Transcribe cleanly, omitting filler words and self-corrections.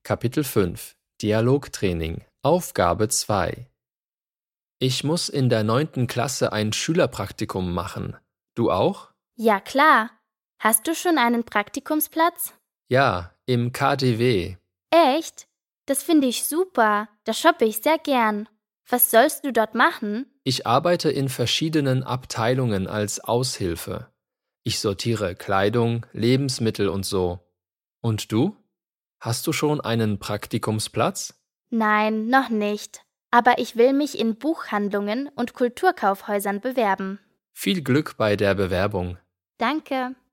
Kapitel 5 Dialogtraining Aufgabe 2 Ich muss in der 9. Klasse ein Schülerpraktikum machen. Du auch? Ja, klar. Hast du schon einen Praktikumsplatz? Ja, im KDW. Echt? Das finde ich super. Da shoppe ich sehr gern. Was sollst du dort machen? Ich arbeite in verschiedenen Abteilungen als Aushilfe. Ich sortiere Kleidung, Lebensmittel und so. Und du? Hast du schon einen Praktikumsplatz? Nein, noch nicht. Aber ich will mich in Buchhandlungen und Kulturkaufhäusern bewerben. Viel Glück bei der Bewerbung. Danke.